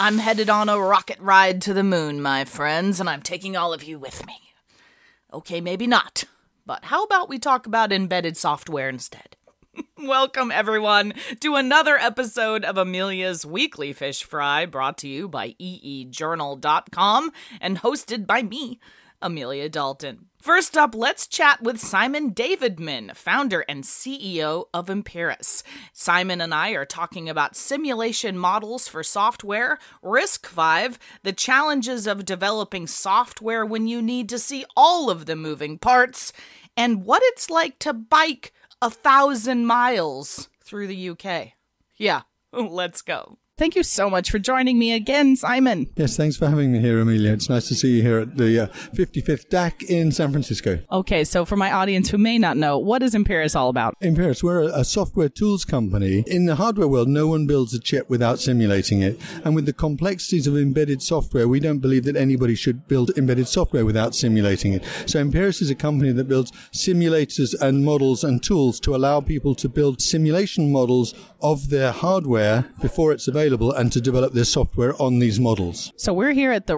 I'm headed on a rocket ride to the moon, my friends, and I'm taking all of you with me. Okay, maybe not, but how about we talk about embedded software instead? Welcome, everyone, to another episode of Amelia's Weekly Fish Fry, brought to you by eejournal.com and hosted by me, Amelia Dalton. First up, let's chat with Simon Davidman, founder and CEO of Imperis. Simon and I are talking about simulation models for software, RISC-V, the challenges of developing software when you need to see all of the moving parts, and what it's like to bike 1,000 miles through the UK. Yeah, let's go. Thank you so much for joining me again, Simon. Yes, thanks for having me here, Amelia. It's nice to see you here at the 55th DAC in San Francisco. Okay, so for my audience who may not know, what is Imperis all about? Imperis, we're a software tools company. In the hardware world, no one builds a chip without simulating it. And with the complexities of embedded software, we don't believe that anybody should build embedded software without simulating it. So Imperis is a company that builds simulators and models and tools to allow people to build simulation models of their hardware before it's available, and to develop their software on these models. So we're here at the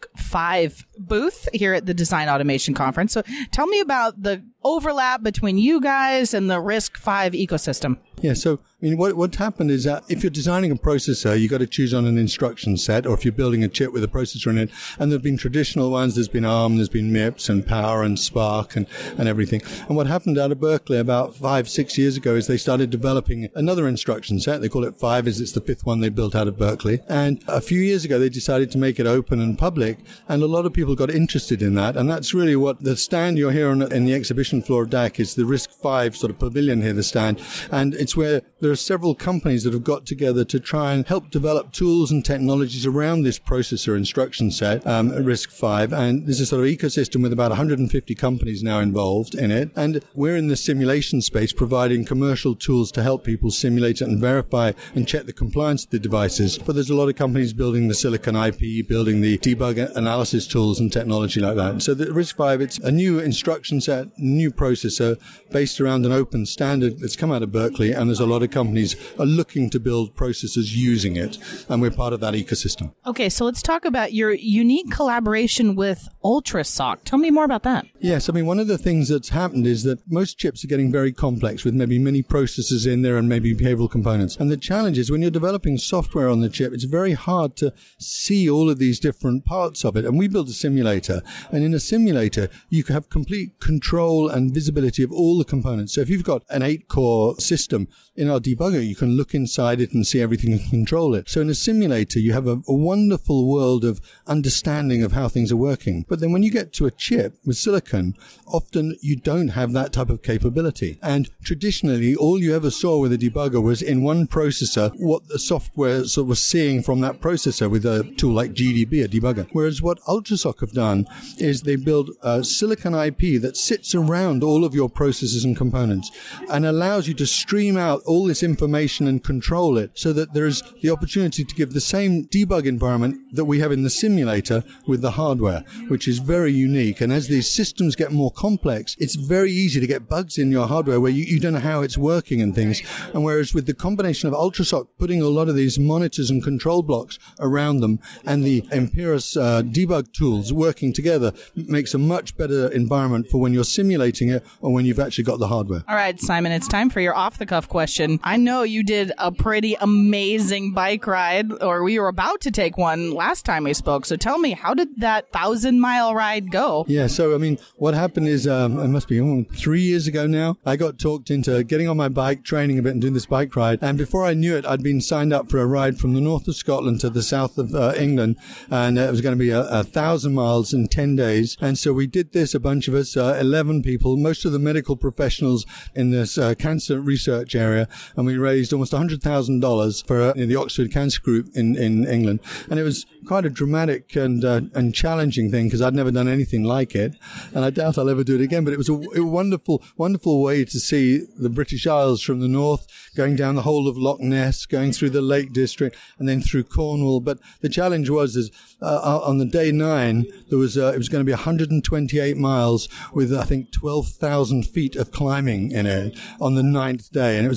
RISC-V booth here at the Design Automation Conference. So tell me about the overlap between you guys and the RISC-V ecosystem. Yeah, so what happened is that if you're designing a processor, you've got to choose on an instruction set, or if you're building a chip with a processor in it, and there have been traditional ones, there's been ARM, there's been MIPS and Power and Spark and everything. And what happened out of Berkeley about 5-6 years ago is they started developing another instruction set. They call it 5, as it's the 5th one they built out of Berkeley. And a few years ago, they decided to make it open and public, and a lot of people got interested in that. And that's really what the stand you're here in the exhibition floor of DAC is, the RISC-V sort of pavilion here, the stand. And it's where there are several companies that have got together to try and help develop tools and technologies around this processor instruction set, RISC-V. And there's a sort of ecosystem with about 150 companies now involved in it. And we're in the simulation space providing commercial tools to help people simulate it and verify and check the compliance of the devices. But there's a lot of companies building the silicon IP, building the debug analysis tools and technology like that. So the RISC-V, it's a new instruction set, new processor based around an open standard that's come out of Berkeley, and there's a lot of companies are looking to build processors using it, and we're part of that ecosystem. Okay, so let's talk about your unique collaboration with Ultrasoc. Tell me more about that. Yes, one of the things that's happened is that most chips are getting very complex with maybe many processors in there and maybe behavioral components. And the challenge is when you're developing software on the chip, it's very hard to see all of these different parts of it. And we built a simulator, and in a simulator, you can have complete control and visibility of all the components. So if you've got an 8-core system, in our debugger, you can look inside it and see everything and control it. So in a simulator, you have a wonderful world of understanding of how things are working. But then when you get to a chip with silicon, often you don't have that type of capability. And traditionally, all you ever saw with a debugger was in one processor what the software sort of was seeing from that processor with a tool like GDB, a debugger. Whereas what Ultrasoc have done is they build a silicon IP that sits around all of your processors and components and allows you to stream out all this information and control it so that there's the opportunity to give the same debug environment that we have in the simulator with the hardware, which is very unique. And as these systems get more complex, it's very easy to get bugs in your hardware where you don't know how it's working and things. And whereas with the combination of Ultrasoc putting a lot of these monitors and control blocks around them and the Imperis debug tools working together makes a much better environment for when you're simulating it or when you've actually got the hardware. All right, Simon, it's time for your off-the-cuff question. I know you did a pretty amazing bike ride, or we were about to take one last time we spoke. So tell me, how did that 1,000-mile ride go? Yeah, so what happened is, it must be 3 years ago now, I got talked into getting on my bike, training a bit and doing this bike ride. And before I knew it, I'd been signed up for a ride from the north of Scotland to the south of England. And it was going to be 1,000 miles in 10 days. And so we did this, a bunch of us, 11 people, most of the medical professionals in this cancer research area. And we raised almost $100,000 for the Oxford Cancer Group in England. And it was quite a dramatic and challenging thing because I'd never done anything like it. And I doubt I'll ever do it again. But it was a wonderful, wonderful way to see the British Isles from the north, going down the whole of Loch Ness, going through the Lake District, and then through Cornwall. But the challenge was on the day 9, there was it was going to be 128 miles with, I think, 12,000 feet of climbing in it on the 9th day. And it was going to be the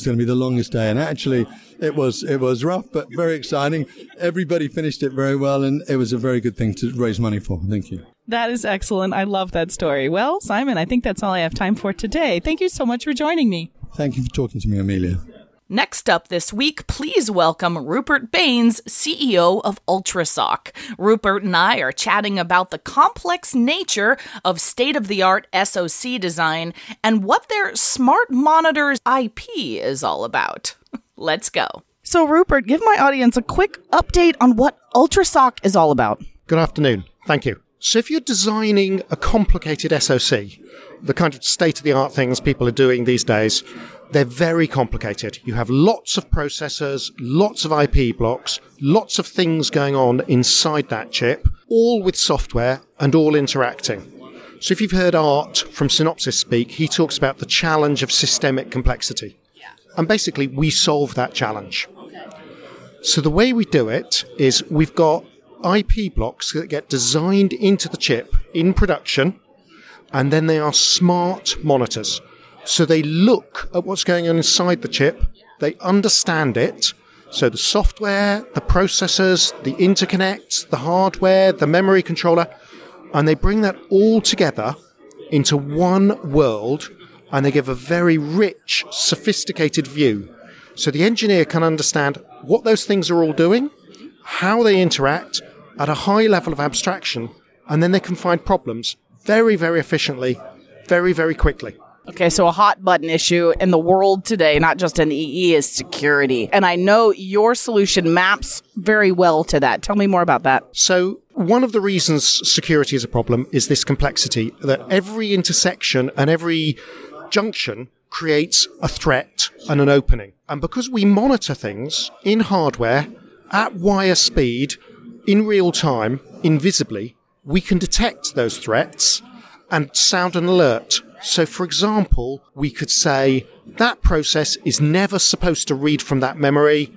longest day. And actually, it was rough, but very exciting. Everybody finished it very well, and it was a very good thing to raise money for. Thank you. That is excellent. I love that story. Well, Simon, I think that's all I have time for today. Thank you so much for joining me. Thank you for talking to me, Amelia. Next up this week, please welcome Rupert Baines, CEO of Ultrasoc. Rupert and I are chatting about the complex nature of state-of-the-art SoC design and what their smart monitors IP is all about. Let's go. So, Rupert, give my audience a quick update on what Ultrasoc is all about. Good afternoon. Thank you. So if you're designing a complicated SoC, the kind of state-of-the-art things people are doing these days, they're very complicated. You have lots of processors, lots of IP blocks, lots of things going on inside that chip, all with software and all interacting. So if you've heard Art from Synopsys speak, he talks about the challenge of systemic complexity. And basically, we solve that challenge. So the way we do it is we've got IP blocks that get designed into the chip in production, and then they are smart monitors. So they look at what's going on inside the chip, they understand it, so the software, the processors, the interconnects, the hardware, the memory controller, and they bring that all together into one world, and they give a very rich, sophisticated view. So the engineer can understand what those things are all doing, how they interact at a high level of abstraction, and then they can find problems very, very efficiently, very, very quickly. Okay, so a hot button issue in the world today, not just in EE, is security. And I know your solution maps very well to that. Tell me more about that. So one of the reasons security is a problem is this complexity, that every intersection and every junction creates a threat and an opening. And because we monitor things in hardware at wire speed, in real time, invisibly, we can detect those threats and sound an alert. So, for example, we could say that process is never supposed to read from that memory,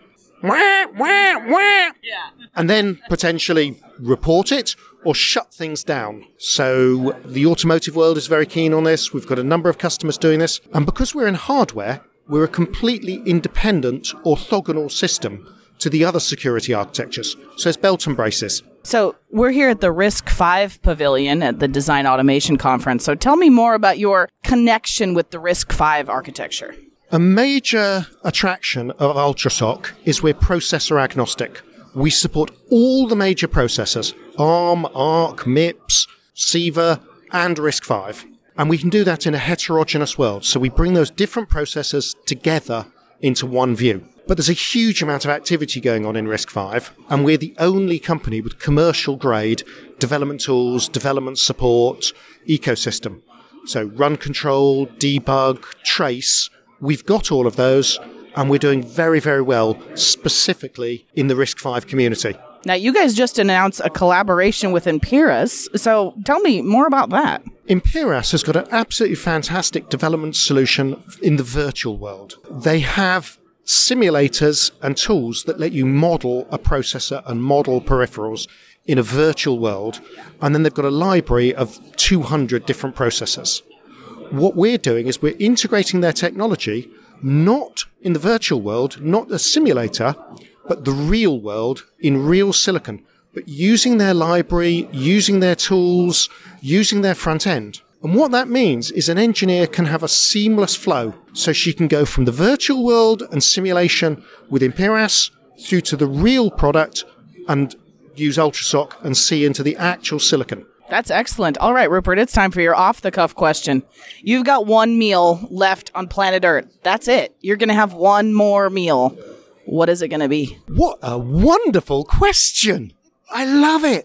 and then potentially report it or shut things down. So the automotive world is very keen on this. We've got a number of customers doing this. And because we're in hardware, we're a completely independent orthogonal system to the other security architectures. So it's belt and braces. So we're here at the RISC-V Pavilion at the Design Automation Conference. So tell me more about your connection with the RISC-V architecture. A major attraction of Ultrasoc is we're processor agnostic. We support all the major processors, ARM, ARC, MIPS, SIVA, and RISC-V. And we can do that in a heterogeneous world. So we bring those different processors together into one view. But there's a huge amount of activity going on in RISC-V, and we're the only company with commercial-grade development tools, development support, ecosystem. So run control, debug, trace, we've got all of those, and we're doing very, very well, specifically in the RISC-V community. Now, you guys just announced a collaboration with Imperas, so tell me more about that. Imperas has got an absolutely fantastic development solution in the virtual world. They have simulators and tools that let you model a processor and model peripherals in a virtual world, and then they've got a library of 200 different processors. What we're doing is we're integrating their technology not in the virtual world, not a simulator, but the real world in real silicon, but using their library, using their tools, using their front end. And what that means is an engineer can have a seamless flow. So she can go from the virtual world and simulation with Imperas through to the real product and use Ultrasoc and see into the actual silicon. That's excellent. All right, Rupert, it's time for your off-the-cuff question. You've got one meal left on planet Earth. That's it. You're going to have one more meal. What is it going to be? What a wonderful question. I love it.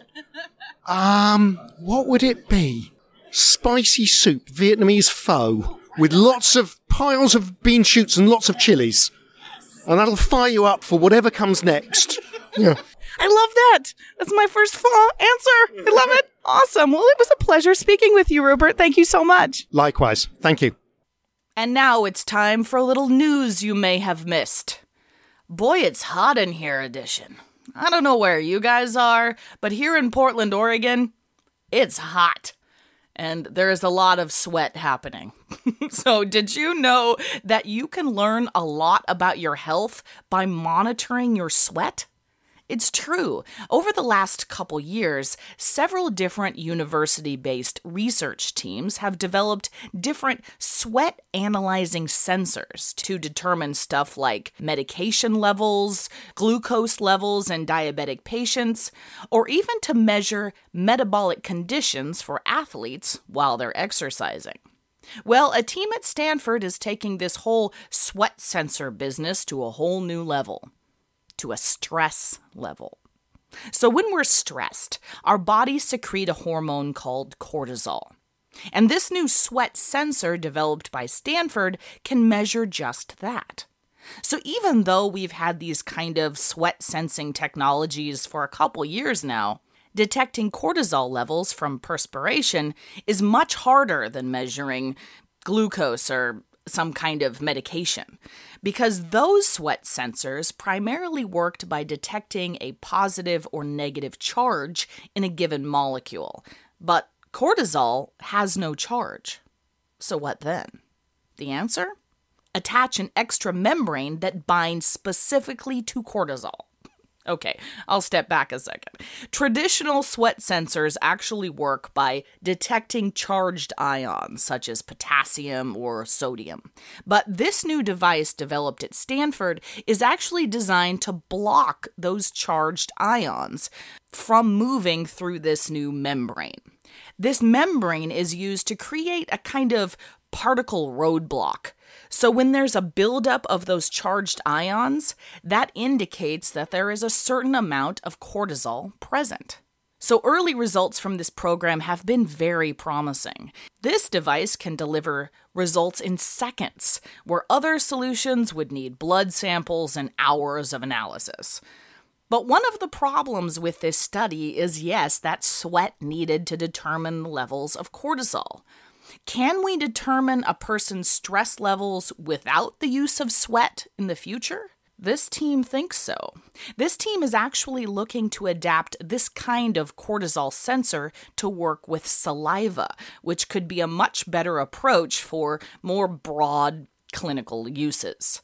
What would it be? Spicy soup, Vietnamese pho, with lots of piles of bean shoots and lots of chilies. And that'll fire you up for whatever comes next. Yeah. I love that. That's my first answer. I love it. Awesome. Well, it was a pleasure speaking with you, Rupert. Thank you so much. Likewise. Thank you. And now it's time for a little news you may have missed. Boy, it's hot in here edition. I don't know where you guys are, but here in Portland, Oregon, it's hot. And there is a lot of sweat happening. So did you know that you can learn a lot about your health by monitoring your sweat? It's true. Over the last couple years, several different university-based research teams have developed different sweat analyzing sensors to determine stuff like medication levels, glucose levels in diabetic patients, or even to measure metabolic conditions for athletes while they're exercising. Well, a team at Stanford is taking this whole sweat sensor business to a whole new level. To a stress level. So when we're stressed, our bodies secrete a hormone called cortisol. And this new sweat sensor developed by Stanford can measure just that. So even though we've had these kind of sweat sensing technologies for a couple years now, detecting cortisol levels from perspiration is much harder than measuring glucose or some kind of medication, because those sweat sensors primarily worked by detecting a positive or negative charge in a given molecule. But cortisol has no charge. So what then? The answer? Attach an extra membrane that binds specifically to cortisol. Okay, I'll step back a second. Traditional sweat sensors actually work by detecting charged ions, such as potassium or sodium. But this new device developed at Stanford is actually designed to block those charged ions from moving through this new membrane. This membrane is used to create a kind of particle roadblock. So when there's a buildup of those charged ions, that indicates that there is a certain amount of cortisol present. So early results from this program have been very promising. This device can deliver results in seconds, where other solutions would need blood samples and hours of analysis. But one of the problems with this study is, yes, that sweat needed to determine the levels of cortisol. Can we determine a person's stress levels without the use of sweat in the future? This team thinks so. This team is actually looking to adapt this kind of cortisol sensor to work with saliva, which could be a much better approach for more broad clinical uses.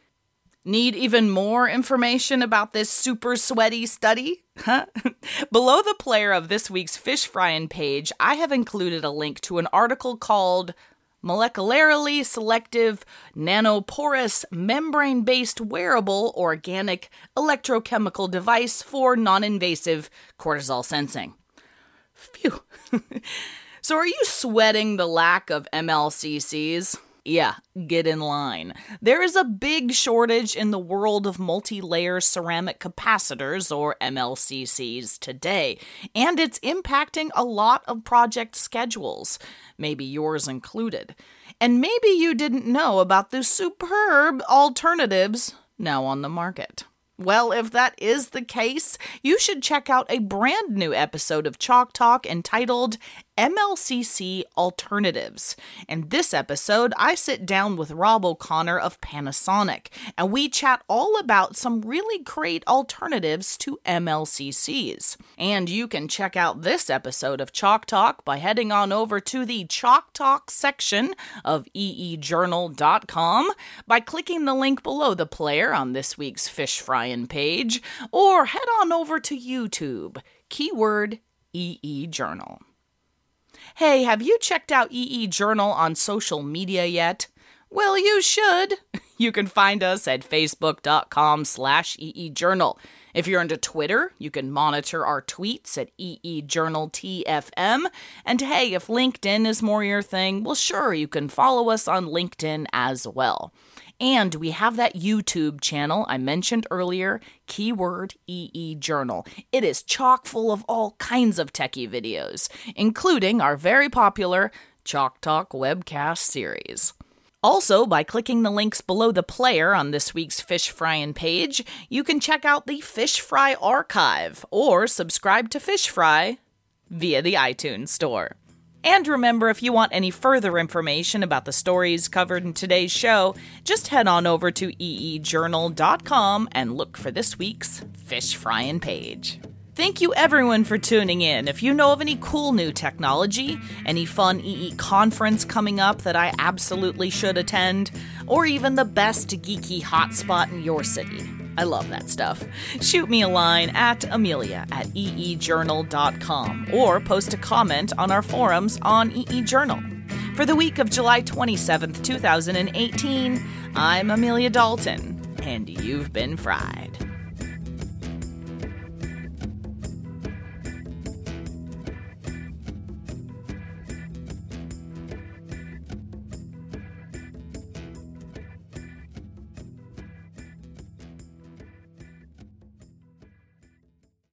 Need even more information about this super sweaty study? Huh? Below the player of this week's Fish Fryin' page, I have included a link to an article called Molecularly Selective Nanoporous Membrane-Based Wearable Organic Electrochemical Device for Non-Invasive Cortisol Sensing. Phew. So are you sweating the lack of MLCCs? Yeah, get in line. There is a big shortage in the world of multi-layer ceramic capacitors, or MLCCs, today, and it's impacting a lot of project schedules, maybe yours included. And maybe you didn't know about the superb alternatives now on the market. Well, if that is the case, you should check out a brand new episode of Chalk Talk entitled MLCC Alternatives. In this episode, I sit down with Rob O'Connor of Panasonic, and we chat all about some really great alternatives to MLCCs. And you can check out this episode of Chalk Talk by heading on over to the Chalk Talk section of eejournal.com by clicking the link below the player on this week's Fish Fryin' page, or head on over to YouTube, keyword EE Journal. Hey, have you checked out EE Journal on social media yet? Well, you should. You can find us at facebook.com/EE Journal. If you're into Twitter, you can monitor our tweets at EE Journal TFM. And hey, if LinkedIn is more your thing, well, sure, you can follow us on LinkedIn as well. And we have that YouTube channel I mentioned earlier, keyword EE Journal. It is chock full of all kinds of techie videos, including our very popular Chalk Talk webcast series. Also, by clicking the links below the player on this week's Fish Fryin' page, you can check out the Fish Fry archive or subscribe to Fish Fry via the iTunes Store. And remember, if you want any further information about the stories covered in today's show, just head on over to eejournal.com and look for this week's Fish Fryin' page. Thank you everyone for tuning in. If you know of any cool new technology, any fun EE conference coming up that I absolutely should attend, or even the best geeky hotspot in your city, I love that stuff. Shoot me a line at amelia@eejournal.com or post a comment on our forums on EE Journal. For the week of July 27th, 2018, I'm Amelia Dalton, and you've been fried.